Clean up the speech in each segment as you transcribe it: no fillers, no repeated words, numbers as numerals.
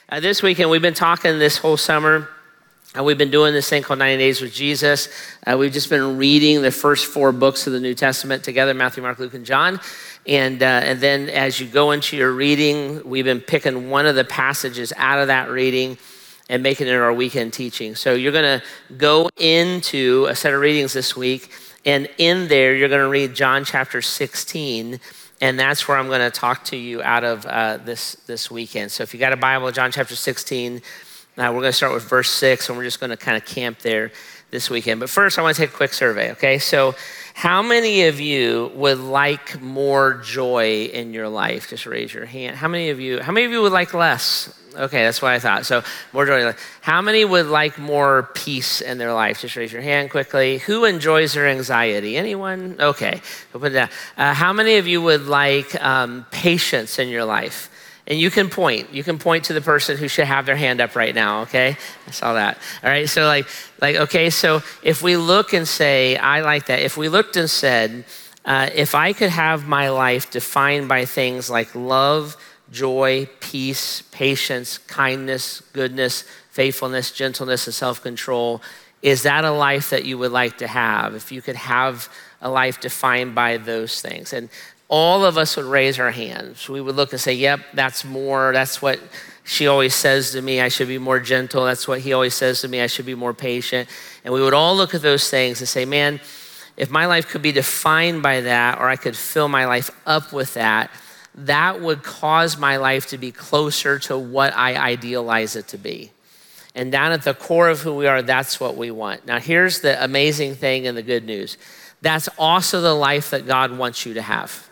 This weekend, we've been talking this whole summer. We've been doing this thing called 90 Days with Jesus. We've just been reading the first 4 books of the New Testament together, Matthew, Mark, Luke, and John. And then as you go into your reading, we've been picking one of the passages out of that reading and making it our weekend teaching. So you're going to go into a set of readings this week, and in there, you're going to read John chapter 16, and that's where I'm going to talk to you out of this weekend. So if you got a Bible, John chapter 16, we're going to start with verse 6, and we're just going to kind of camp there this weekend. But first, I want to take a quick survey, okay? So how many of you would like more joy in your life? Just raise your hand. How many of you would like less? Okay, that's what I thought. So more joy. How many would like more peace in their life? Just raise your hand quickly. Who enjoys their anxiety? Anyone? Okay, we'll put it down. How many of you would like patience in your life? And you can point. You can point to the person who should have their hand up right now, okay? I saw that. All right, so okay, so if we look and say, I like that. If we looked and said, if I could have my life defined by things like love, joy, peace, patience, kindness, goodness, faithfulness, gentleness, and self-control, is that a life that you would like to have? If you could have a life defined by those things. And all of us would raise our hands. We would look and say, yep, that's more. That's what she always says to me. I should be more gentle. That's what he always says to me. I should be more patient. And we would all look at those things and say, man, if my life could be defined by that, or I could fill my life up with that, that would cause my life to be closer to what I idealize it to be. And down at the core of who we are, that's what we want. Now, here's the amazing thing and the good news. That's also the life that God wants you to have.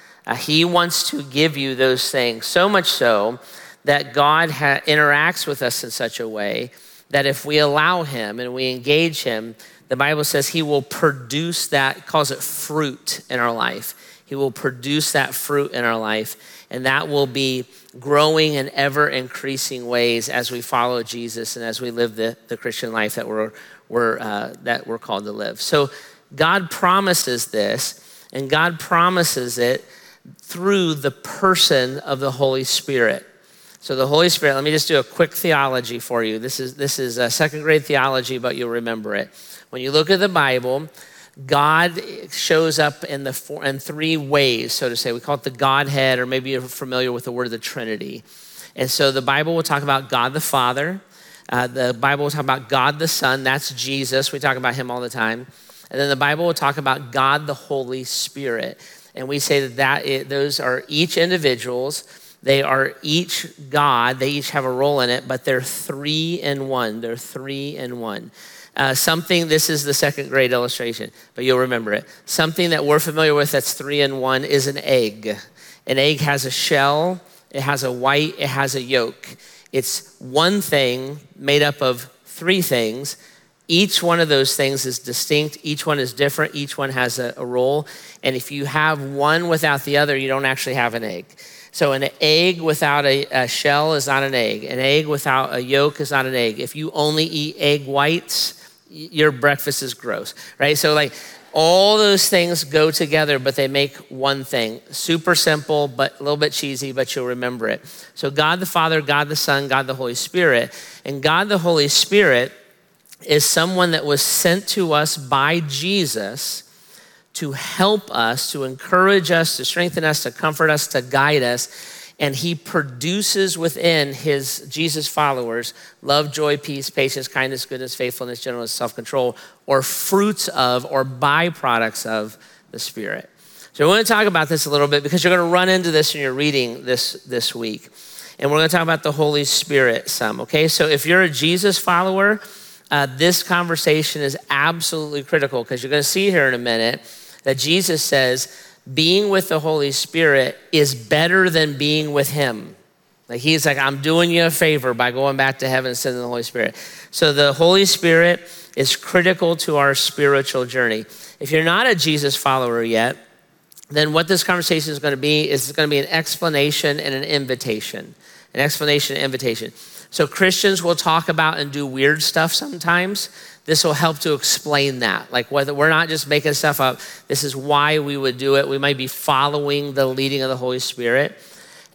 He wants to give you those things, so much so that God interacts with us in such a way that if we allow him and we engage him, the Bible says he will produce that, calls it fruit in our life. He will produce that fruit in our life, and that will be growing in ever increasing ways as we follow Jesus and as we live the Christian life that we're called to live. So God promises this, and God promises it through the person of the Holy Spirit. So the Holy Spirit, let me just do a quick theology for you. This is a second grade theology, but you'll remember it. When you look at the Bible, God shows up in 3 ways, so to say. We call it the Godhead, or maybe you're familiar with the word of the Trinity. And so the Bible will talk about God the Father. The Bible will talk about God the Son. That's Jesus. We talk about him all the time. And then the Bible will talk about God the Holy Spirit. And we say those are each individuals. They are each God. They each have a role in it, but they're 3 in 1. They're 3 in 1. This is the second grade illustration, but you'll remember it. Something that we're familiar with that's 3 in 1 is an egg. An egg has a shell, it has a white, it has a yolk. It's one thing made up of 3 things. Each one of those things is distinct. Each one is different. Each one has a role. And if you have one without the other, you don't actually have an egg. So an egg without a shell is not an egg. An egg without a yolk is not an egg. If you only eat egg whites, your breakfast is gross, right? So all those things go together, but they make one thing. Super simple, but a little bit cheesy, but you'll remember it. So God the Father, God the Son, God the Holy Spirit. And God the Holy Spirit is someone that was sent to us by Jesus to help us, to encourage us, to strengthen us, to comfort us, to guide us. And he produces within his Jesus followers love, joy, peace, patience, kindness, goodness, faithfulness, gentleness, self-control, or fruits of, or byproducts of the Spirit. So we're going to talk about this a little bit because you're going to run into this in your reading this week. And we're going to talk about the Holy Spirit some, okay? So if you're a Jesus follower, this conversation is absolutely critical because you're going to see here in a minute that Jesus says being with the Holy Spirit is better than being with him. He's like, I'm doing you a favor by going back to heaven and sending the Holy Spirit. So the Holy Spirit is critical to our spiritual journey. If you're not a Jesus follower yet, then what this conversation is going to be is it's going to be an explanation and an invitation. An explanation and invitation. So Christians will talk about and do weird stuff sometimes. This will help to explain that. Whether we're not just making stuff up, this is why we would do it. We might be following the leading of the Holy Spirit.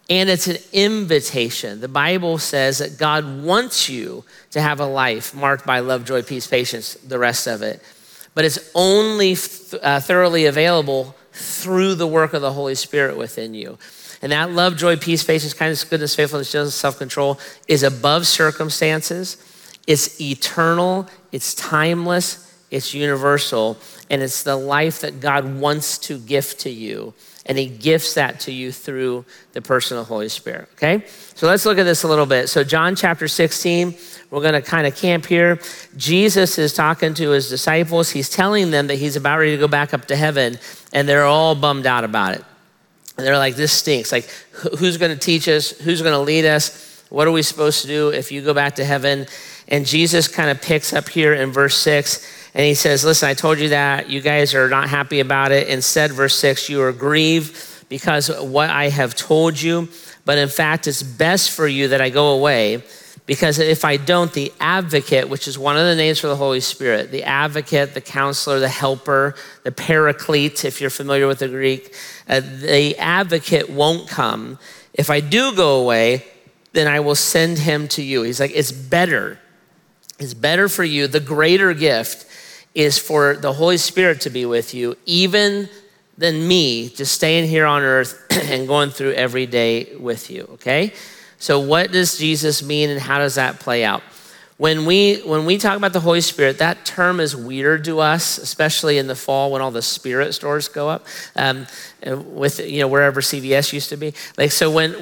and it's an invitation. The Bible says that God wants you to have a life marked by love, joy, peace, patience, the rest of it. But it's only thoroughly available through the work of the Holy Spirit within you. And that love, joy, peace, patience, kindness, goodness, faithfulness, gentleness, self-control is above circumstances. It's eternal, it's timeless, it's universal, and it's the life that God wants to gift to you. And he gifts that to you through the person of the Holy Spirit, okay? So let's look at this a little bit. So John chapter 16, we're gonna kind of camp here. Jesus is talking to his disciples. He's telling them that he's about ready to go back up to heaven, and they're all bummed out about it. And they're like, this stinks. Like, who's gonna teach us? Who's gonna lead us? What are we supposed to do if you go back to heaven? And Jesus kind of picks up here in verse 6, and he says, listen, I told you that. You guys are not happy about it. Instead, verse 6, you are grieved because of what I have told you. But in fact, it's best for you that I go away, because if I don't, the advocate, which is one of the names for the Holy Spirit, the advocate, the counselor, the helper, the paraclete, if you're familiar with the Greek, the advocate won't come. If I do go away, then I will send him to you. He's like, it's better. It's better for you. The greater gift is for the Holy Spirit to be with you, even than me just staying here on earth and going through every day with you, okay? So what does Jesus mean, and how does that play out? When we talk about the Holy Spirit, that term is weird to us, especially in the fall when all the spirit stores go up, with wherever CVS used to be. Like, so when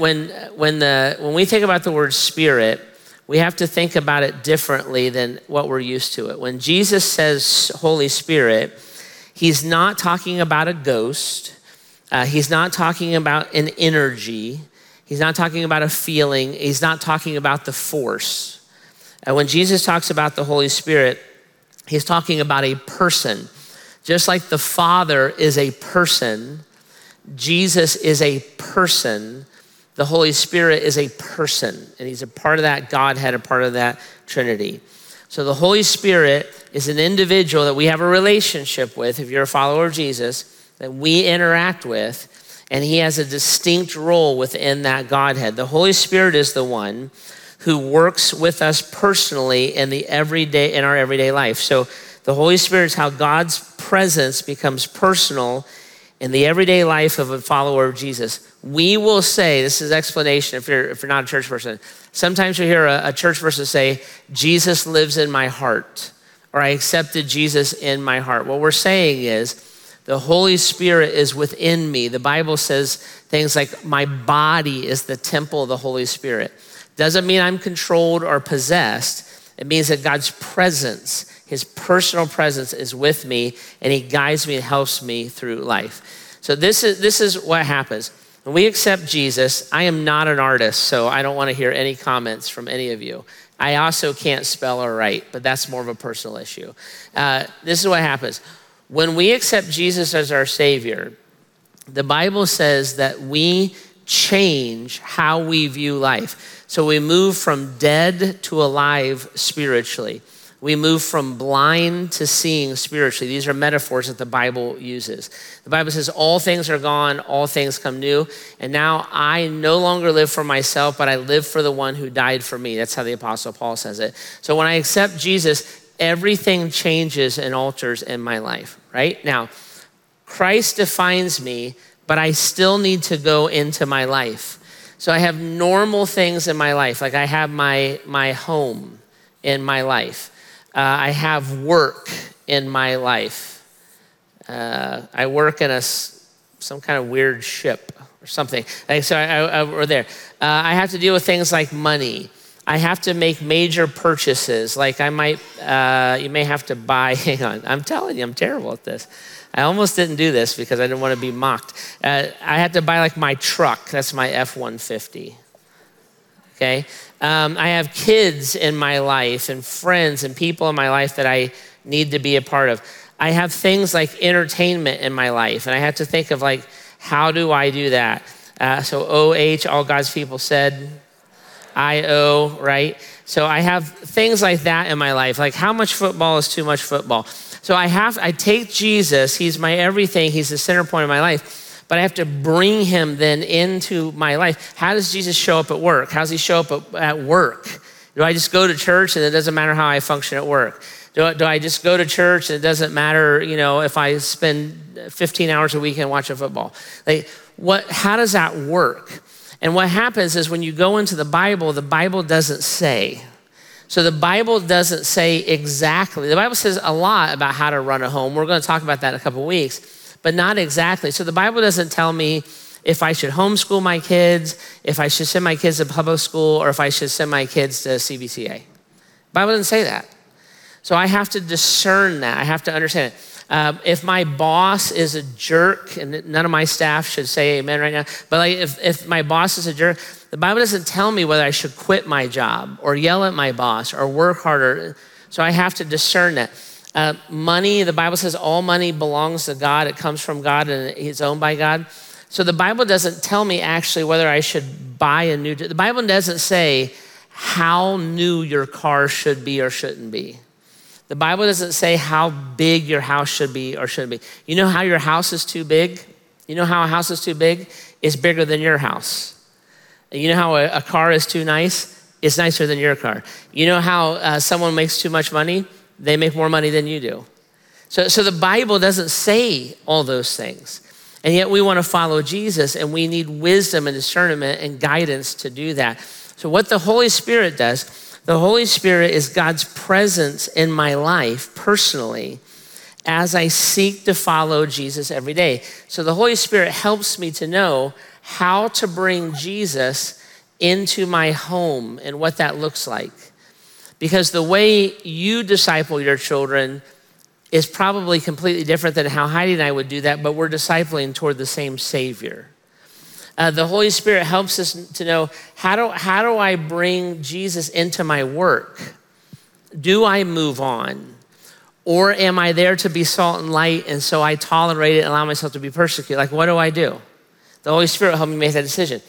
we think about the word spirit, we have to think about it differently than what we're used to it. When Jesus says Holy Spirit, he's not talking about a ghost. He's not talking about an energy. He's not talking about a feeling. He's not talking about the force. When Jesus talks about the Holy Spirit, he's talking about a person. Just like the Father is a person, Jesus is a person. The Holy Spirit is a person, and he's a part of that Godhead, a part of that Trinity. So the Holy Spirit is an individual that we have a relationship with, if you're a follower of Jesus, that we interact with, and he has a distinct role within that Godhead. The Holy Spirit is the one who works with us personally in our everyday life. So the Holy Spirit is how God's presence becomes personal in the everyday life of a follower of Jesus. We will say, this is explanation if you're not a church person, sometimes you hear a church person say, Jesus lives in my heart, or I accepted Jesus in my heart. What we're saying is, the Holy Spirit is within me. The Bible says things like, my body is the temple of the Holy Spirit. Doesn't mean I'm controlled or possessed. It means that God's presence, his personal presence is with me, and he guides me and helps me through life. So this is what happens. When we accept Jesus, I am not an artist, so I don't want to hear any comments from any of you. I also can't spell or write, but that's more of a personal issue. This is what happens. When we accept Jesus as our Savior, the Bible says that we change how we view life. So we move from dead to alive spiritually. We move from blind to seeing spiritually. These are metaphors that the Bible uses. The Bible says all things are gone, all things come new. And now I no longer live for myself, but I live for the one who died for me. That's how the Apostle Paul says it. So when I accept Jesus, everything changes and alters in my life, right? Now, Christ defines me, but I still need to go into my life. So I have normal things in my life. Like I have my home in my life. I have work in my life. I work in some kind of weird ship or something. We're there. I have to deal with things like money. I have to make major purchases. Like you may have to buy, hang on, I'm telling you, I'm terrible at this. I almost didn't do this because I didn't want to be mocked. I had to buy like my truck. That's my F-150. Okay? I have kids in my life and friends and people in my life that I need to be a part of. I have things like entertainment in my life, and I have to think of like, how do I do that? So O-H, all God's people said, I-O, right? So I have things like that in my life. Like how much football is too much football? So I take Jesus, he's my everything, he's the center point of my life. but I have to bring him then into my life. How does Jesus show up at work? How does he show up at work? Do I just go to church and it doesn't matter how I function at work? Do I just go to church and it doesn't matter, if I spend 15 hours a week and watching football? How does that work? And what happens is when you go into the Bible doesn't say. So the Bible doesn't say exactly. The Bible says a lot about how to run a home. We're going to talk about that in a couple of weeks, but not exactly. So the Bible doesn't tell me if I should homeschool my kids, if I should send my kids to public school, or if I should send my kids to CBCA. The Bible doesn't say that. So I have to discern that. I have to understand it. If my boss is a jerk, and none of my staff should say amen right now, but if my boss is a jerk, the Bible doesn't tell me whether I should quit my job or yell at my boss or work harder. So I have to discern that. Money, the Bible says all money belongs to God. It comes from God and it's owned by God. So the Bible doesn't tell me actually whether I should buy a new, the Bible doesn't say how new your car should be or shouldn't be. The Bible doesn't say how big your house should be or shouldn't be. You know how your house is too big? You know how a house is too big? It's bigger than your house. You know how a car is too nice? It's nicer than your car. You know how someone makes too much money? They make more money than you do. So the Bible doesn't say all those things. And yet we want to follow Jesus, and we need wisdom and discernment and guidance to do that. So what the Holy Spirit does, the Holy Spirit is God's presence in my life personally as I seek to follow Jesus every day. So the Holy Spirit helps me to know how to bring Jesus into my home and what that looks like. Because the way you disciple your children is probably completely different than how Heidi and I would do that, but we're discipling toward the same Savior. The Holy Spirit helps us to know, how do I bring Jesus into my work? Do I move on? Or am I there to be salt and light, and so I tolerate it and allow myself to be persecuted? Like, what do I do? The Holy Spirit will help me make that decision.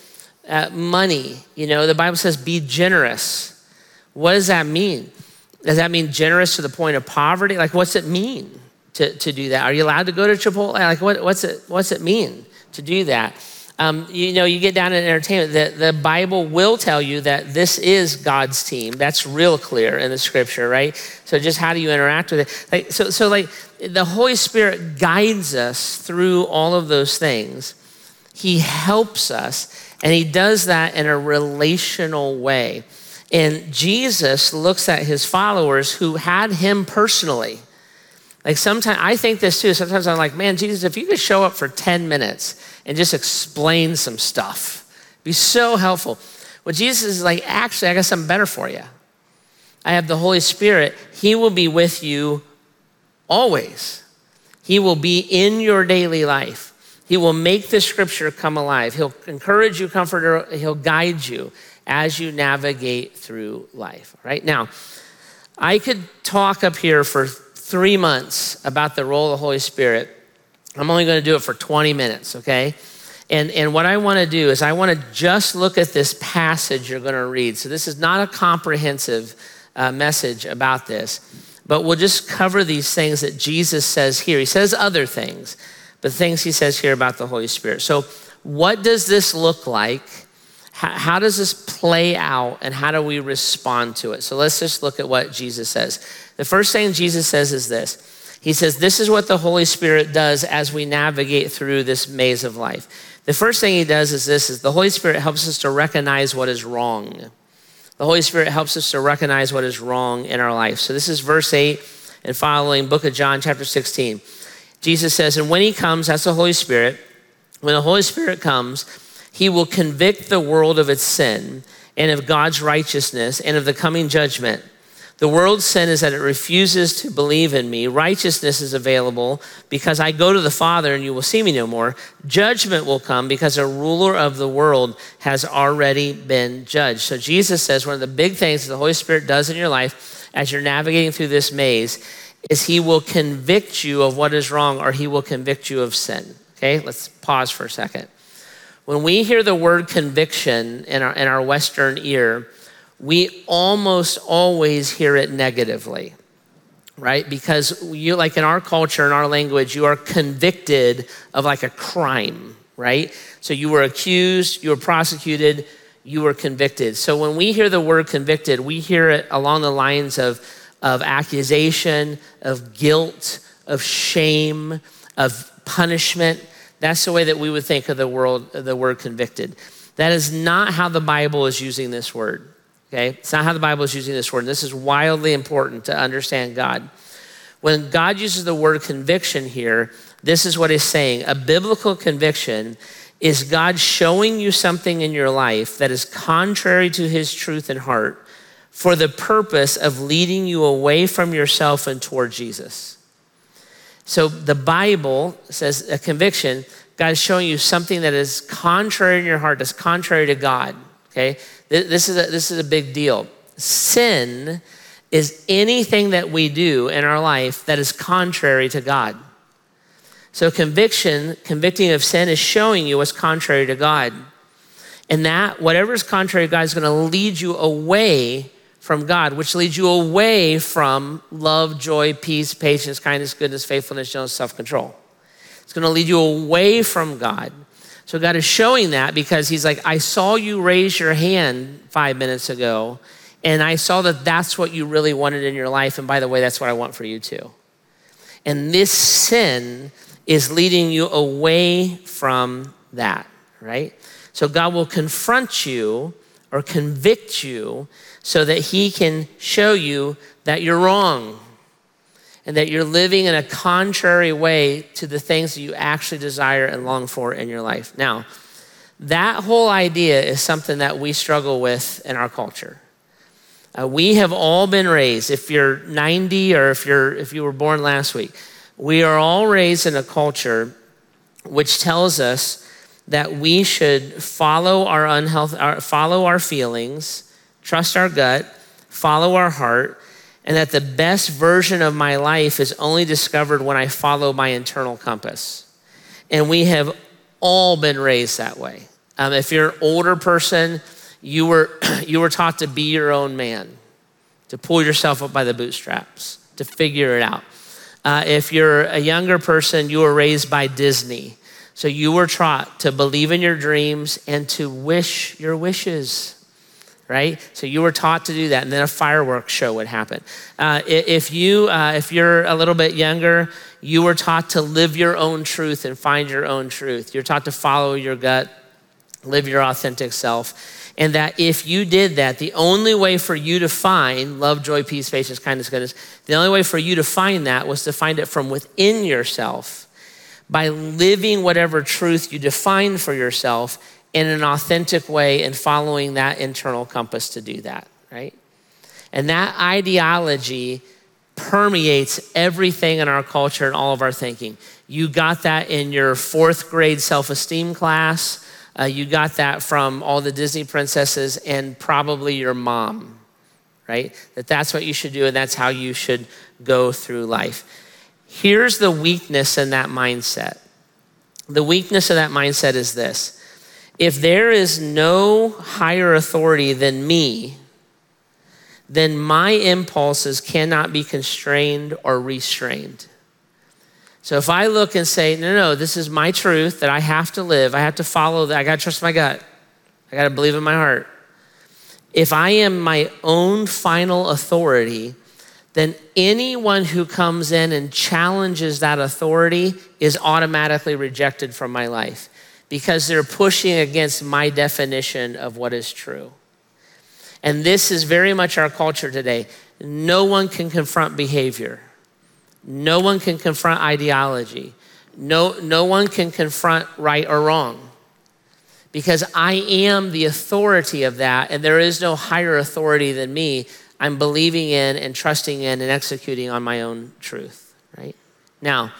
Money, the Bible says be generous. What does that mean? Does that mean generous to the point of poverty? Like, what's it mean to do that? Are you allowed to go to Chipotle? Like, what's it mean to do that? You get down to entertainment. The Bible will tell you that this is God's team. That's real clear in the scripture, right? So just how do you interact with it? So the Holy Spirit guides us through all of those things. He helps us, and he does that in a relational way. And Jesus looks at his followers who had him personally. Like sometimes, I think this too, sometimes I'm like, man, Jesus, if you could show up for 10 minutes and just explain some stuff, it'd be so helpful. Well, Jesus is like, actually, I got something better for you. I have the Holy Spirit. He will be with you always. He will be in your daily life. He will make the scripture come alive. He'll encourage you, comfort you, he'll guide you as you navigate through life. Right now, I could talk up here for 3 months about the role of the Holy Spirit. I'm only going to do it for 20 minutes, okay? And what I want to do is I want to just look at this passage you're going to read. So this is not a comprehensive message about this, but we'll just cover these things that Jesus says here. He says other things, but things he says here about the Holy Spirit. So what does this look like? How does this play out, and how do we respond to it? So let's just look at what Jesus says. The first thing Jesus says is this. He says, this is what the Holy Spirit does as we navigate through this maze of life. The first thing he does is this, is the Holy Spirit helps us to recognize what is wrong. The Holy Spirit helps us to recognize what is wrong in our life. So this is verse 8 and following, book of John, chapter 16. Jesus says, and when he comes, that's the Holy Spirit, when the Holy Spirit comes, he will convict the world of its sin and of God's righteousness and of the coming judgment. The world's sin is that it refuses to believe in me. Righteousness is available because I go to the Father and you will see me no more. Judgment will come because a ruler of the world has already been judged. So Jesus says one of the big things that the Holy Spirit does in your life as you're navigating through this maze is he will convict you of what is wrong, or he will convict you of sin. Okay, let's pause for a second. When we hear the word conviction in our Western ear, we almost always hear it negatively, right? Because you, like in our culture, in our language, you are convicted of like a crime, right? So you were accused, you were prosecuted, you were convicted. So when we hear the word convicted, we hear it along the lines of accusation, of guilt, of shame, of punishment. That's the way that we would think of the word convicted. That is not how the Bible is using this word, okay? It's not how the Bible is using this word. This is wildly important to understand God. When God uses the word conviction here, this is what he's saying. A biblical conviction is God showing you something in your life that is contrary to his truth and heart for the purpose of leading you away from yourself and toward Jesus. So the Bible says a conviction, God is showing you something that is contrary in your heart, that's contrary to God, okay? This is a big deal. Sin is anything that we do in our life that is contrary to God. So convicting of sin is showing you what's contrary to God. And that, whatever is contrary to God is going to lead you away from God, which leads you away from love, joy, peace, patience, kindness, goodness, faithfulness, gentleness, self-control. It's going to lead you away from God. So God is showing that because he's like, I saw you raise your hand 5 minutes ago, and I saw that that's what you really wanted in your life. And by the way, that's what I want for you too. And this sin is leading you away from that, right? So God will confront you or convict you so that he can show you that you're wrong and that you're living in a contrary way to the things that you actually desire and long for in your life. Now, that whole idea is something that we struggle with in our culture. We have all been raised, if you're 90 or if you were born last week, we are all raised in a culture which tells us that we should follow our feelings, trust our gut, follow our heart, and that the best version of my life is only discovered when I follow my internal compass. And we have all been raised that way. If you're an older person, you were taught to be your own man, to pull yourself up by the bootstraps, to figure it out. If you're a younger person, you were raised by Disney. So you were taught to believe in your dreams and to wish your wishes, right? So you were taught to do that, and then a fireworks show would happen. If you're a little bit younger, you were taught to live your own truth and find your own truth. You're taught to follow your gut, live your authentic self. And that if you did that, the only way for you to find love, joy, peace, patience, kindness, goodness, the only way for you to find that was to find it from within yourself by living whatever truth you defined for yourself in an authentic way and following that internal compass to do that, right? And that ideology permeates everything in our culture and all of our thinking. You got that in your 4th grade self-esteem class. You got that from all the Disney princesses and probably your mom, right? That's what you should do and that's how you should go through life. Here's the weakness in that mindset. The weakness of that mindset is this. If there is no higher authority than me, then my impulses cannot be constrained or restrained. So if I look and say, no, this is my truth that I have to live, I have to follow that, I gotta trust my gut, I gotta believe in my heart. If I am my own final authority, then anyone who comes in and challenges that authority is automatically rejected from my life because they're pushing against my definition of what is true. And this is very much our culture today. No one can confront behavior. No one can confront ideology. No one can confront right or wrong because I am the authority of that and there is no higher authority than me. I'm believing in and trusting in and executing on my own truth, right? Now,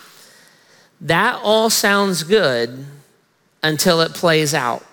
that all sounds good until it plays out.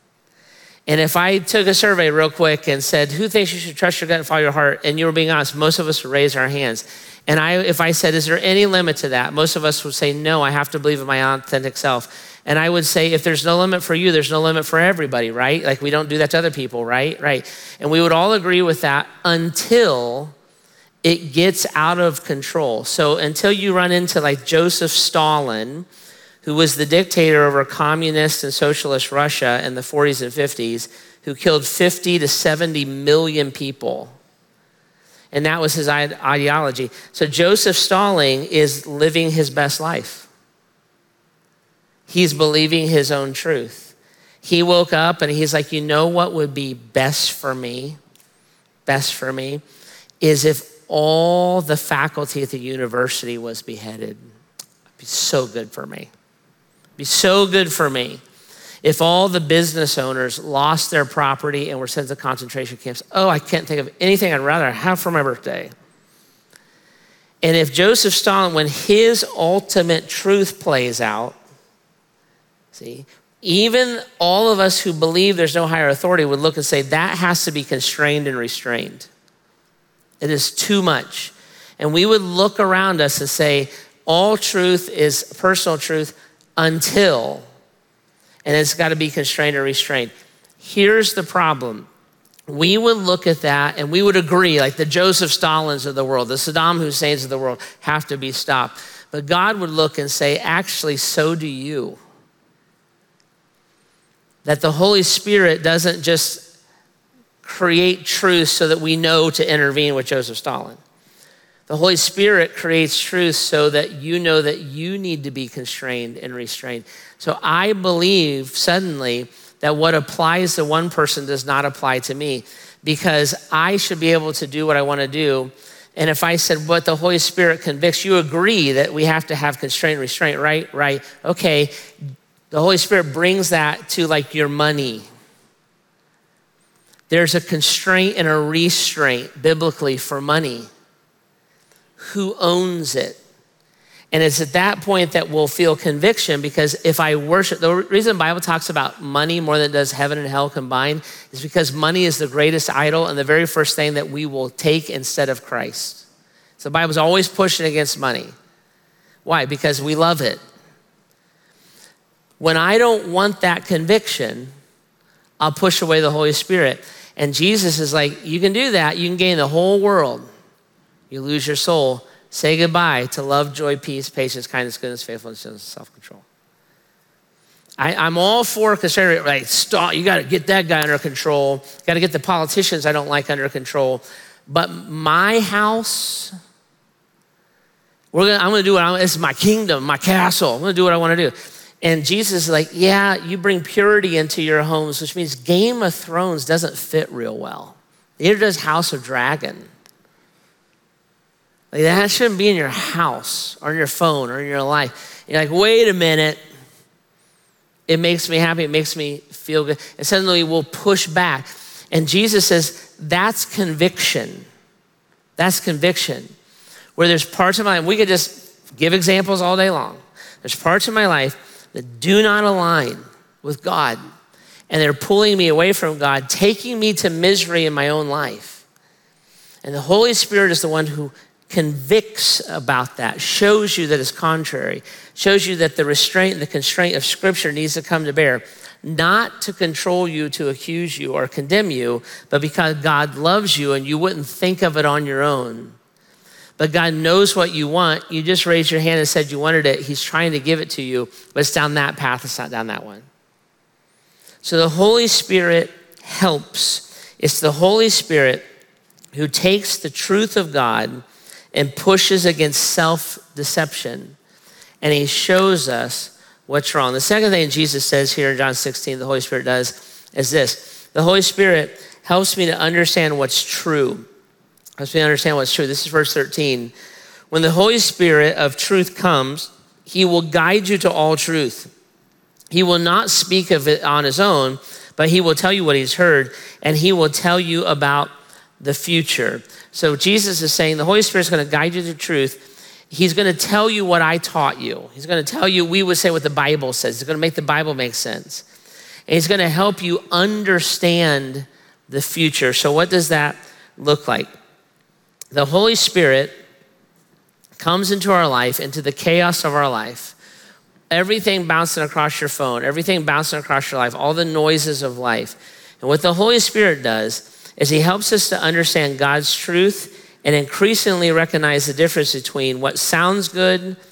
And if I took a survey real quick and said, who thinks you should trust your gut and follow your heart? And you were being honest, most of us would raise our hands. And if I said, is there any limit to that? Most of us would say, no, I have to believe in my authentic self. And I would say, if there's no limit for you, there's no limit for everybody, right? Like we don't do that to other people, right? Right. And we would all agree with that until it gets out of control. So until you run into like Joseph Stalin, who was the dictator over communist and socialist Russia in the 40s and 50s, who killed 50 to 70 million people. And that was his ideology. So Joseph Stalin is living his best life. He's believing his own truth. He woke up and he's like, you know what would be best for me? Best for me is if all the faculty at the university was beheaded. It'd be so good for me. It'd be so good for me if all the business owners lost their property and were sent to concentration camps. Oh, I can't think of anything I'd rather have for my birthday. And if Joseph Stalin, when his ultimate truth plays out, see, even all of us who believe there's no higher authority would look and say, that has to be constrained and restrained. It is too much. And we would look around us and say, all truth is personal truth until, and it's got to be constrained or restrained. Here's the problem. We would look at that and we would agree, like the Joseph Stalins of the world, the Saddam Husseins of the world have to be stopped. But God would look and say, actually, so do you. That the Holy Spirit doesn't just create truth so that we know to intervene with Joseph Stalin. The Holy Spirit creates truth so that you know that you need to be constrained and restrained. So I believe suddenly that what applies to one person does not apply to me, because I should be able to do what I want to do. And if I said, what the Holy Spirit convicts, you agree that we have to have constraint, restraint, right? Right. Okay. The Holy Spirit brings that to like your money. There's a constraint and a restraint biblically for money. Who owns it? And it's at that point that we'll feel conviction, because if I worship, the reason the Bible talks about money more than it does heaven and hell combined is because money is the greatest idol and the very first thing that we will take instead of Christ. So the Bible's always pushing against money. Why? Because we love it. When I don't want that conviction, I'll push away the Holy Spirit. And Jesus is like, you can do that. You can gain the whole world. You lose your soul. Say goodbye to love, joy, peace, patience, kindness, goodness, faithfulness, and self-control. I'm all for constraint. Like, stop. You got to get that guy under control. Got to get the politicians I don't like under control. But my house, I'm going to do this is my kingdom, my castle. I'm going to do what I want to do. And Jesus is like, yeah, you bring purity into your homes, which means Game of Thrones doesn't fit real well. Neither does House of Dragon. Like, that shouldn't be in your house or in your phone or in your life. You're like, wait a minute. It makes me happy. It makes me feel good. And suddenly we'll push back. And Jesus says, that's conviction. That's conviction. Where there's parts of my life, we could just give examples all day long. There's parts of my life that do not align with God, and they're pulling me away from God, taking me to misery in my own life. And the Holy Spirit is the one who convicts about that, shows you that it's contrary, shows you that the restraint and the constraint of Scripture needs to come to bear, not to control you, to accuse you or condemn you, but because God loves you and you wouldn't think of it on your own. But God knows what you want. You just raised your hand and said you wanted it. He's trying to give it to you, but it's down that path. It's not down that one. So the Holy Spirit helps. It's the Holy Spirit who takes the truth of God and pushes against self-deception. And he shows us what's wrong. The second thing Jesus says here in John 16, the Holy Spirit does, is this. The Holy Spirit helps me to understand what's true. Helps me understand what's true. This is verse 13. When the Holy Spirit of truth comes, he will guide you to all truth. He will not speak of it on his own, but he will tell you what he's heard, and he will tell you about the future. So Jesus is saying the Holy Spirit is going to guide you to truth. He's going to tell you what I taught you. He's going to tell you, we would say what the Bible says. He's going to make the Bible make sense. And he's going to help you understand the future. So what does that look like? The Holy Spirit comes into our life, into the chaos of our life. Everything bouncing across your phone, everything bouncing across your life, all the noises of life. And what the Holy Spirit does is he helps us to understand God's truth and increasingly recognize the difference between what sounds good,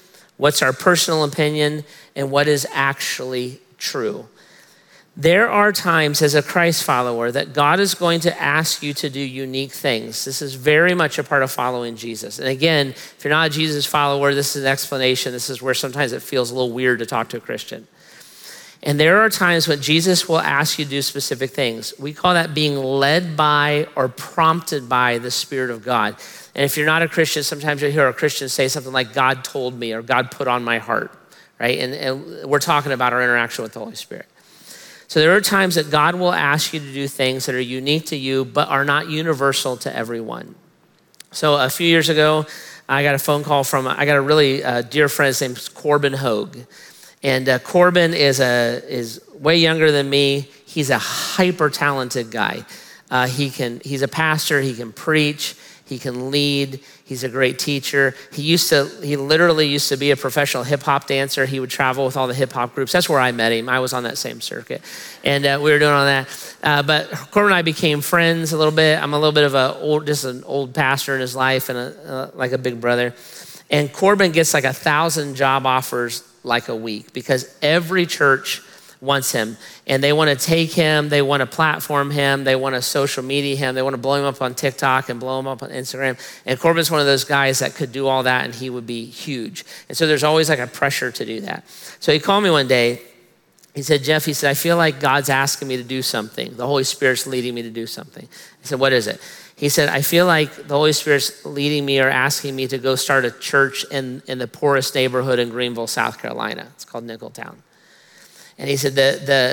what's our personal opinion, and what is actually true. There are times as a Christ follower that God is going to ask you to do unique things. This is very much a part of following Jesus. And again, if you're not a Jesus follower, this is an explanation. This is where sometimes it feels a little weird to talk to a Christian. And there are times when Jesus will ask you to do specific things. We call that being led by or prompted by the Spirit of God. And if you're not a Christian, sometimes you'll hear a Christian say something like, God told me, or God put on my heart, right? And we're talking about our interaction with the Holy Spirit. So there are times that God will ask you to do things that are unique to you, but are not universal to everyone. So a few years ago, I got a phone call I got a really dear friend. His name's Corbin Hogue. And Corbin is way younger than me. He's a hyper talented guy. He's a pastor, he can preach, he can lead, he's a great teacher. He literally used to be a professional hip hop dancer. He would travel with all the hip hop groups. That's where I met him. I was on that same circuit. And we were doing all that. But Corbin and I became friends a little bit. I'm a little bit of just an old pastor in his life and like a big brother. And Corbin gets like 1,000 job offers like a week because every church wants him, and they want to take him, they want to platform him, they want to social media him, they want to blow him up on TikTok and blow him up on Instagram. And Corbin's one of those guys that could do all that, and he would be huge. And so there's always like a pressure to do that. So he called me one day. He said, Jeff, I feel like God's asking me to do something. The Holy Spirit's leading me to do something. I said, what is it? He said, I feel like the Holy Spirit's leading me or asking me to go start a church in the poorest neighborhood in Greenville, South Carolina. It's called Nicholtown. And he said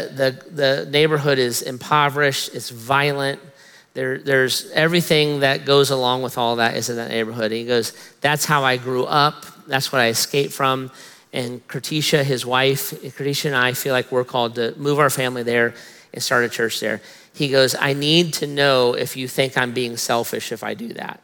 the neighborhood is impoverished, it's violent. There's everything that goes along with all that is in that neighborhood. And he goes, that's how I grew up. That's what I escaped from. And Kertisha, his wife, Kertisha and I feel like we're called to move our family there and start a church there. He goes, I need to know if you think I'm being selfish if I do that.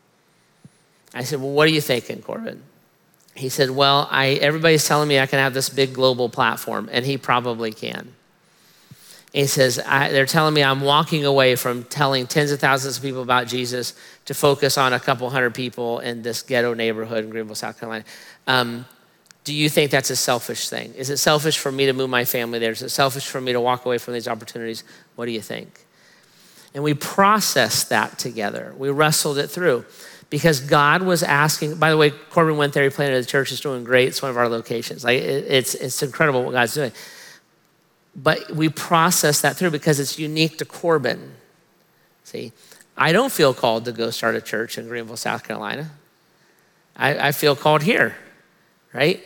I said, well, what are you thinking, Corbin? He said, well, everybody's telling me I can have this big global platform, and he probably can. He says, they're telling me I'm walking away from telling tens of thousands of people about Jesus to focus on a couple hundred people in this ghetto neighborhood in Greenville, South Carolina. Do you think that's a selfish thing? Is it selfish for me to move my family there? Is it selfish for me to walk away from these opportunities? What do you think? And we processed that together. We wrestled it through. Because God was asking, by the way, Corbin went there, he planted a church, it's doing great, it's one of our locations. Like it's incredible what God's doing. But we process that through because it's unique to Corbin. See, I don't feel called to go start a church in Greenville, South Carolina. I feel called here, right?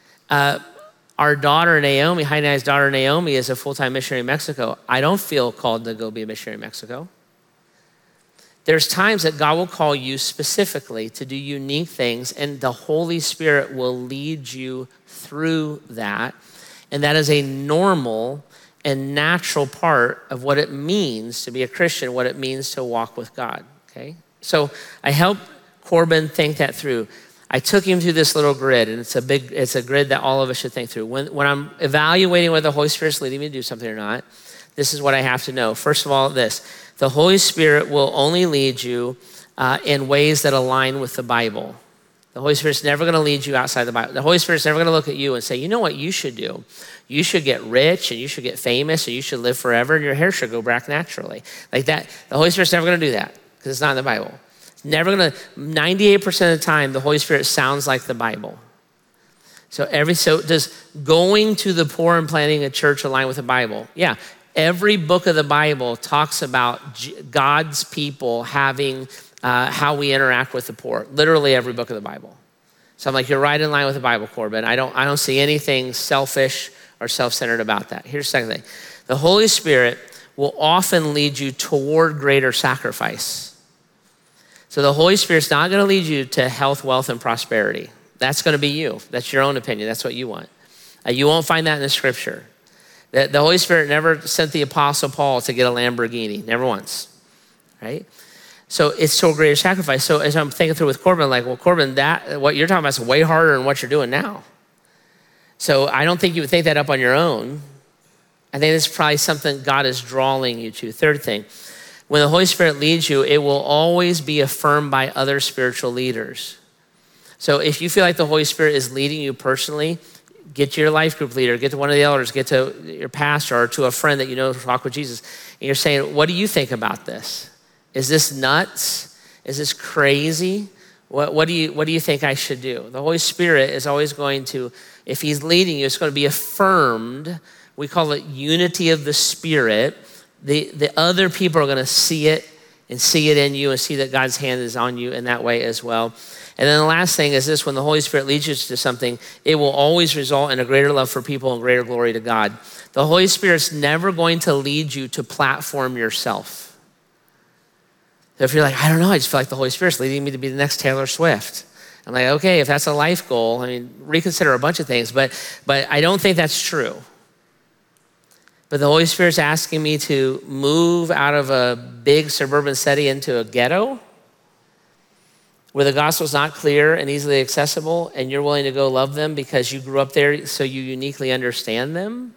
Our daughter, Naomi, Heidi and I's daughter, Naomi, is a full-time missionary in Mexico. I don't feel called to go be a missionary in Mexico. There's times that God will call you specifically to do unique things, and the Holy Spirit will lead you through that. And that is a normal and natural part of what it means to be a Christian, what it means to walk with God, okay? So I helped Corbin think that through. I took him through this little grid, and it's a grid that all of us should think through. When I'm evaluating whether the Holy Spirit's leading me to do something or not, this is what I have to know. First of all, the Holy Spirit will only lead you in ways that align with the Bible. The Holy Spirit's never gonna lead you outside the Bible. The Holy Spirit's never gonna look at you and say, you know what you should do? You should get rich and you should get famous and you should live forever and your hair should go back naturally. Like that, the Holy Spirit's never gonna do that because it's not in the Bible. It's never gonna, 98% of the time, the Holy Spirit sounds like the Bible. So does going to the poor and planting a church align with the Bible? Yeah. Every book of the Bible talks about God's people having how we interact with the poor. Literally every book of the Bible. So I'm like, you're right in line with the Bible, Corbin. I don't see anything selfish or self-centered about that. Here's the second thing. The Holy Spirit will often lead you toward greater sacrifice. So the Holy Spirit's not gonna lead you to health, wealth, and prosperity. That's gonna be you. That's your own opinion. That's what you want. You won't find that in the scripture. The Holy Spirit never sent the Apostle Paul to get a Lamborghini, never once, right? So it's so great a sacrifice. So as I'm thinking through with Corbin, like, well, Corbin, what you're talking about is way harder than what you're doing now. So I don't think you would think that up on your own. I think it's probably something God is drawing you to. Third thing, when the Holy Spirit leads you, it will always be affirmed by other spiritual leaders. So if you feel like the Holy Spirit is leading you personally, get to your life group leader, get to one of the elders, get to your pastor or to a friend that you know to talk with Jesus. And you're saying, what do you think about this? Is this nuts? Is this crazy? What do you think I should do? The Holy Spirit is always going to, if he's leading you, it's going to be affirmed. We call it unity of the Spirit. The other people are going to see it and see it in you and see that God's hand is on you in that way as well. And then the last thing is this: when the Holy Spirit leads you to something, it will always result in a greater love for people and greater glory to God. The Holy Spirit's never going to lead you to platform yourself. So if you're like, I don't know, I just feel like the Holy Spirit's leading me to be the next Taylor Swift. I'm like, okay, if that's a life goal, I mean, reconsider a bunch of things, but I don't think that's true. But the Holy Spirit's asking me to move out of a big suburban city into a ghetto where the gospel's not clear and easily accessible, and you're willing to go love them because you grew up there so you uniquely understand them.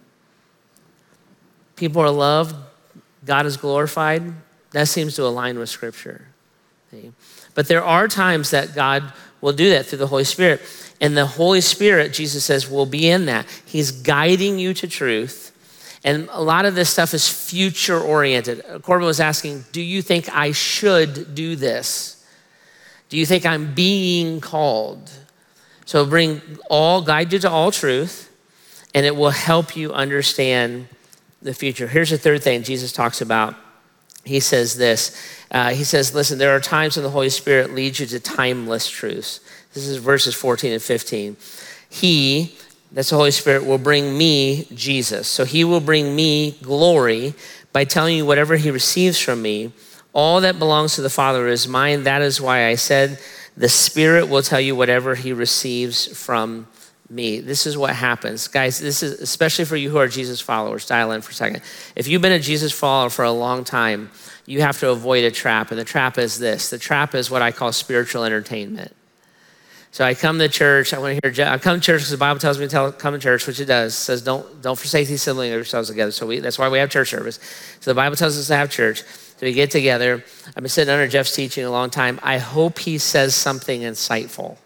People are loved, God is glorified. That seems to align with Scripture. But there are times that God will do that through the Holy Spirit. And the Holy Spirit, Jesus says, will be in that. He's guiding you to truth. And a lot of this stuff is future oriented. Corbin was asking, do you think I should do this? Do you think I'm being called? So guide you to all truth, and it will help you understand the future. Here's the third thing Jesus talks about. He says this. He says, listen, there are times when the Holy Spirit leads you to timeless truths. This is verses 14 and 15. He, that's the Holy Spirit, will bring me Jesus. So he will bring me glory by telling you whatever he receives from me. All that belongs to the Father is mine. That is why I said the Spirit will tell you whatever he receives from me. This is what happens. Guys, this is especially for you who are Jesus followers. Dial in for a second. If you've been a Jesus follower for a long time, you have to avoid a trap. And the trap is this. The trap is what I call spiritual entertainment. So I come to church. I come to church because the Bible tells me to come to church, which it does. It says don't forsake these assembling yourselves together. So that's why we have church service. So the Bible tells us to have church. So we get together. I've been sitting under Jeff's teaching a long time. I hope he says something insightful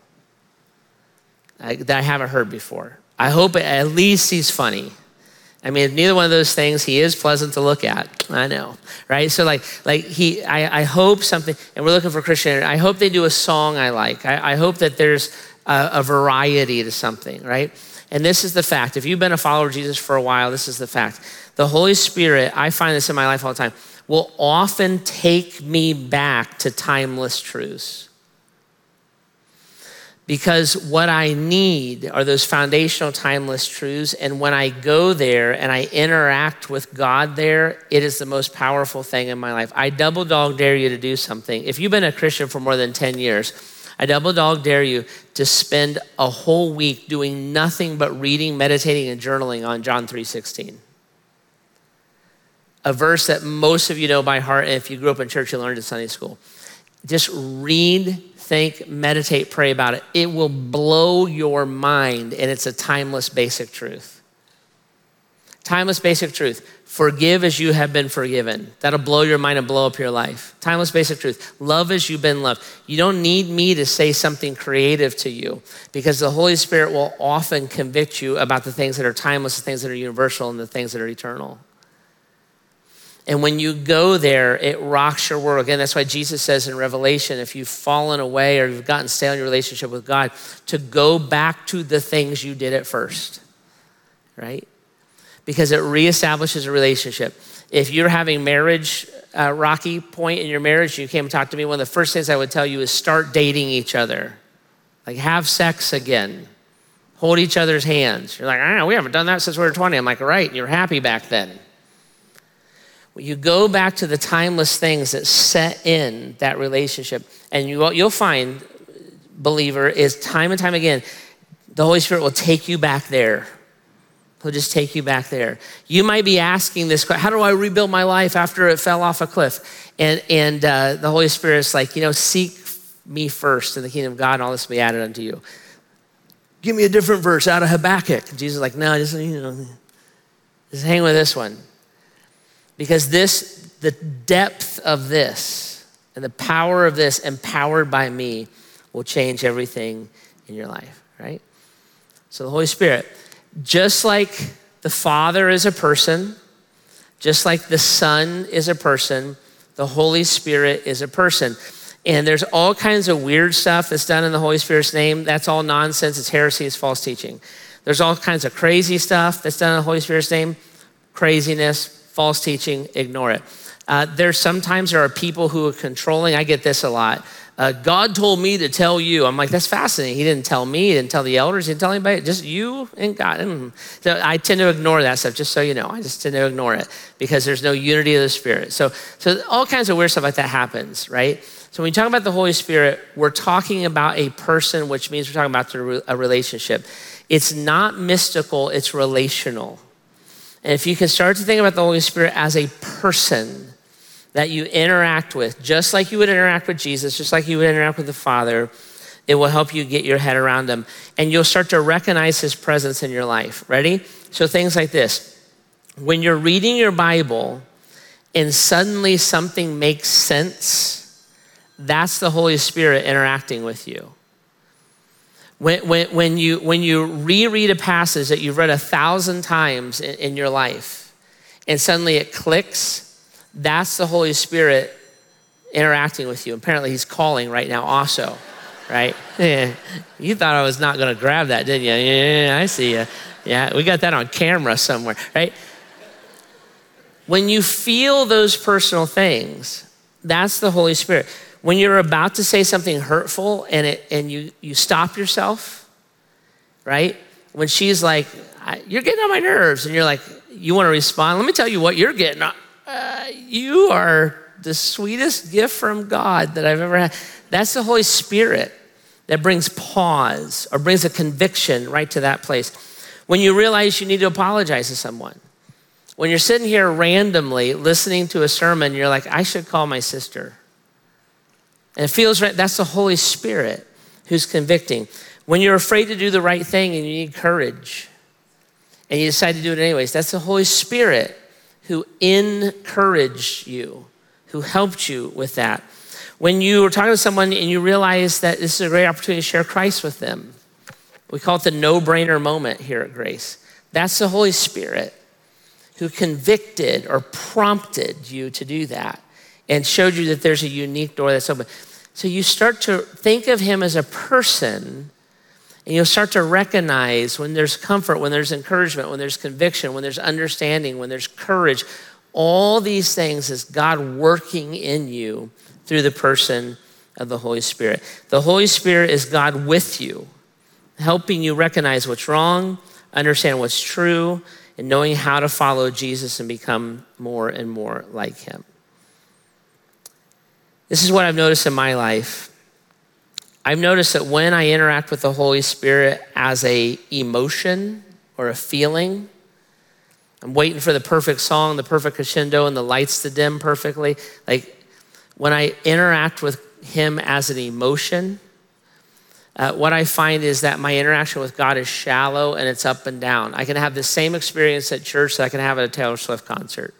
that I haven't heard before. I hope at least he's funny. I mean, if neither one of those things, he is pleasant to look at. I know, right? So I hope something, and we're looking for Christianity. I hope they do a song I like. I hope that there's a variety to something, right? And this is the fact. If you've been a follower of Jesus for a while, this is the fact. The Holy Spirit, I find this in my life all the time, will often take me back to timeless truths. Because what I need are those foundational timeless truths. And when I go there and I interact with God there, it is the most powerful thing in my life. I double dog dare you to do something. If you've been a Christian for more than 10 years, I double dog dare you to spend a whole week doing nothing but reading, meditating, and journaling on John 3:16. A verse that most of you know by heart, and if you grew up in church, you learned in Sunday school. Just read, think, meditate, pray about it. It will blow your mind, and it's a timeless basic truth. Timeless basic truth. Forgive as you have been forgiven. That'll blow your mind and blow up your life. Timeless basic truth. Love as you've been loved. You don't need me to say something creative to you, because the Holy Spirit will often convict you about the things that are timeless, the things that are universal, and the things that are eternal. And when you go there, it rocks your world. Again, that's why Jesus says in Revelation, if you've fallen away or you've gotten stale in your relationship with God, to go back to the things you did at first, right? Because it reestablishes a relationship. If you're having marriage rocky point in your marriage, you came and talked to me, one of the first things I would tell you is start dating each other. Like, have sex again. Hold each other's hands. You're like, I don't know, we haven't done that since we were 20. I'm like, right, and you're happy back then. You go back to the timeless things that set in that relationship, and you'll find, believer, is time and time again, the Holy Spirit will take you back there. He'll just take you back there. You might be asking this question, how do I rebuild my life after it fell off a cliff? And the Holy Spirit's like, seek me first in the kingdom of God, and all this will be added unto you. Give me a different verse out of Habakkuk. And Jesus is like, no, just hang with this one. Because the depth of this and the power of this, empowered by me, will change everything in your life, right? So the Holy Spirit, just like the Father is a person, just like the Son is a person, the Holy Spirit is a person. And there's all kinds of weird stuff that's done in the Holy Spirit's name. That's all nonsense. It's heresy. It's false teaching. There's all kinds of crazy stuff that's done in the Holy Spirit's name. Craziness, false teaching, ignore it. There are people who are controlling. I get this a lot. God told me to tell you. I'm like, that's fascinating. He didn't tell me. He didn't tell the elders. He didn't tell anybody. Just you and God. So I tend to ignore that stuff, just so you know. I just tend to ignore it because there's no unity of the Spirit. So all kinds of weird stuff like that happens, right? So when you talk about the Holy Spirit, we're talking about a person, which means we're talking about a relationship. It's not mystical. It's relational. And if you can start to think about the Holy Spirit as a person that you interact with, just like you would interact with Jesus, just like you would interact with the Father, it will help you get your head around him. And you'll start to recognize his presence in your life. Ready? So things like this. When you're reading your Bible and suddenly something makes sense, that's the Holy Spirit interacting with you. When you reread a passage that you've read 1,000 times in your life and suddenly it clicks, that's the Holy Spirit interacting with you. Apparently he's calling right now also, right? Yeah. You thought I was not gonna grab that, didn't you? Yeah, I see you. Yeah, we got that on camera somewhere, right? When you feel those personal things, that's the Holy Spirit. When you're about to say something hurtful and you stop yourself, right? When she's like, you're getting on my nerves, and you're like, you wanna respond, let me tell you what you're getting on. You are the sweetest gift from God that I've ever had. That's the Holy Spirit that brings pause or brings a conviction right to that place. When you realize you need to apologize to someone. When you're sitting here randomly listening to a sermon, you're like, I should call my sister. And it feels right. That's the Holy Spirit who's convicting. When you're afraid to do the right thing and you need courage and you decide to do it anyways, that's the Holy Spirit who encouraged you, who helped you with that. When you were talking to someone and you realize that this is a great opportunity to share Christ with them, we call it the no-brainer moment here at Grace. That's the Holy Spirit who convicted or prompted you to do that and showed you that there's a unique door that's open. So you start to think of him as a person, and you'll start to recognize when there's comfort, when there's encouragement, when there's conviction, when there's understanding, when there's courage, all these things is God working in you through the person of the Holy Spirit. The Holy Spirit is God with you, helping you recognize what's wrong, understand what's true, and knowing how to follow Jesus and become more and more like him. This is what I've noticed in my life. I've noticed that when I interact with the Holy Spirit as a emotion or a feeling, I'm waiting for the perfect song, the perfect crescendo, and the lights to dim perfectly. Like when I interact with him as an emotion, what I find is that my interaction with God is shallow and it's up and down. I can have the same experience at church that I can have at a Taylor Swift concert.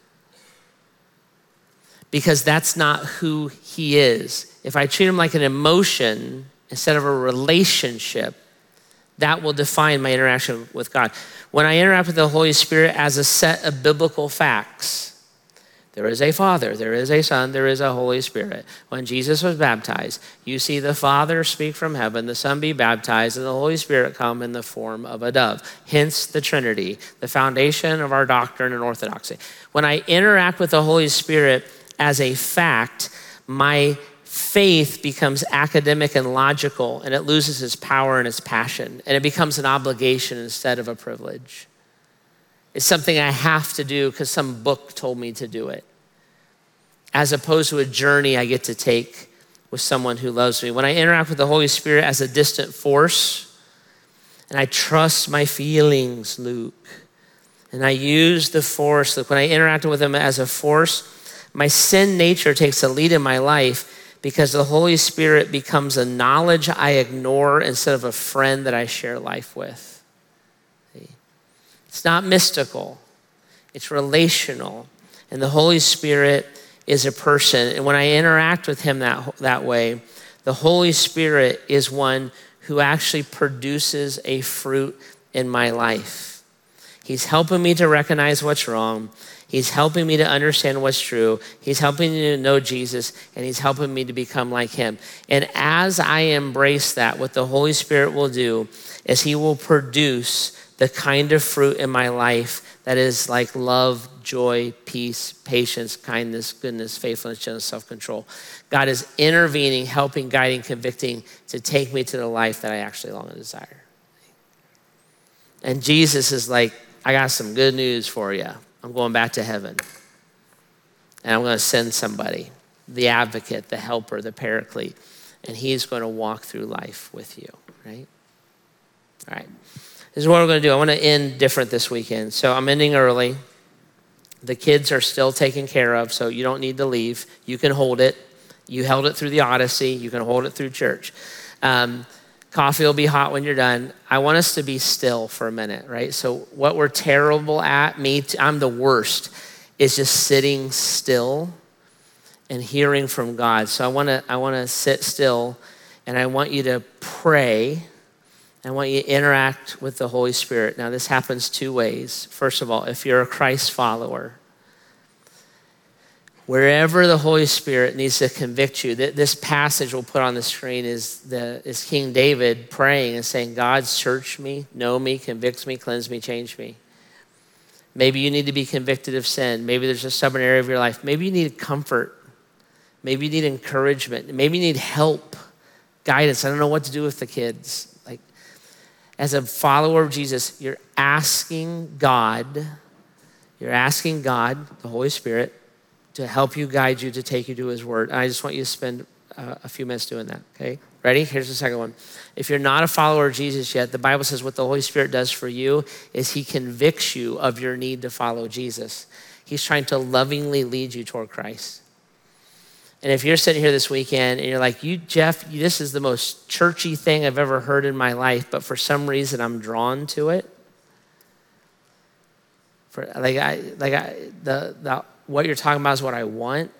Because that's not who he is. If I treat him like an emotion instead of a relationship, that will define my interaction with God. When I interact with the Holy Spirit as a set of biblical facts, there is a Father, there is a Son, there is a Holy Spirit. When Jesus was baptized, you see the Father speak from heaven, the Son be baptized, and the Holy Spirit come in the form of a dove. Hence the Trinity, the foundation of our doctrine and orthodoxy. When I interact with the Holy Spirit as a fact, my faith becomes academic and logical, and it loses its power and its passion, and it becomes an obligation instead of a privilege. It's something I have to do because some book told me to do it, as opposed to a journey I get to take with someone who loves me. When I interact with the Holy Spirit as a distant force, and I trust my feelings, Luke, and I use the force, when I interact with him as a force, my sin nature takes a lead in my life because the Holy Spirit becomes a knowledge I ignore instead of a friend that I share life with. See? It's not mystical, it's relational. And the Holy Spirit is a person. And when I interact with him that way, the Holy Spirit is one who actually produces a fruit in my life. He's helping me to recognize what's wrong. He's helping me to understand what's true. He's helping me to know Jesus, and he's helping me to become like him. And as I embrace that, what the Holy Spirit will do is he will produce the kind of fruit in my life that is like love, joy, peace, patience, kindness, goodness, faithfulness, gentleness, self-control. God is intervening, helping, guiding, convicting to take me to the life that I actually long and desire. And Jesus is like, I got some good news for you. I'm going back to heaven. And I'm going to send somebody, the advocate, the helper, the paraclete. And he's going to walk through life with you, right? All right. This is what we're going to do. I want to end different this weekend. So I'm ending early. The kids are still taken care of, so you don't need to leave. You can hold it. You held it through the Odyssey. You can hold it through church. Coffee will be hot when you're done. I want us to be still for a minute, right? So what we're terrible at, I'm the worst, is just sitting still and hearing from God. So I want to sit still, and I want you to pray. I want you to interact with the Holy Spirit. Now, this happens two ways. First of all, if you're a Christ follower, wherever the Holy Spirit needs to convict you, this passage we'll put on the screen is King David praying and saying, God, search me, know me, convict me, cleanse me, change me. Maybe you need to be convicted of sin. Maybe there's a stubborn area of your life. Maybe you need comfort. Maybe you need encouragement. Maybe you need help, guidance. I don't know what to do with the kids. As a follower of Jesus, you're asking God, the Holy Spirit, to help you, guide you, to take you to his word. And I just want you to spend a few minutes doing that, okay? Ready? Here's the second one. If you're not a follower of Jesus yet, the Bible says what the Holy Spirit does for you is he convicts you of your need to follow Jesus. He's trying to lovingly lead you toward Christ. And if you're sitting here this weekend and you're like, Jeff, this is the most churchy thing I've ever heard in my life, but for some reason I'm drawn to it. What you're talking about is what I want.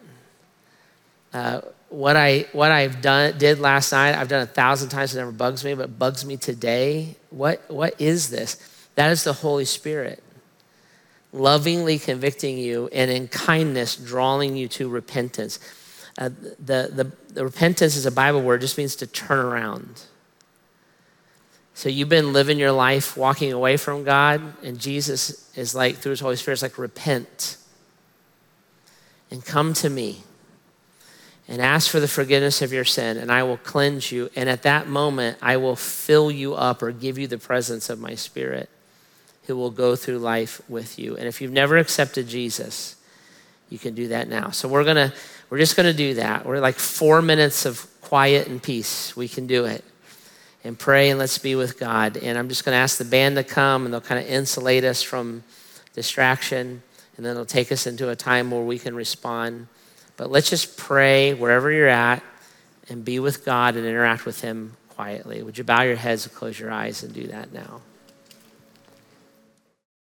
What I've did last night, I've done 1,000 times, it never bugs me, but bugs me today. What is this? That is the Holy Spirit lovingly convicting you and in kindness drawing you to repentance. The repentance is a Bible word, just means to turn around. So you've been living your life walking away from God, and Jesus is like, through his Holy Spirit, it's like, repent and come to me and ask for the forgiveness of your sin, and I will cleanse you. And at that moment, I will fill you up or give you the presence of my Spirit who will go through life with you. And if you've never accepted Jesus, you can do that now. So we're just gonna do that. We're like 4 minutes of quiet and peace. We can do it. And pray and let's be with God. And I'm just gonna ask the band to come, and they'll kind of insulate us from distraction, and then they'll take us into a time where we can respond. But let's just pray wherever you're at and be with God and interact with him quietly. Would you bow your heads and close your eyes and do that now?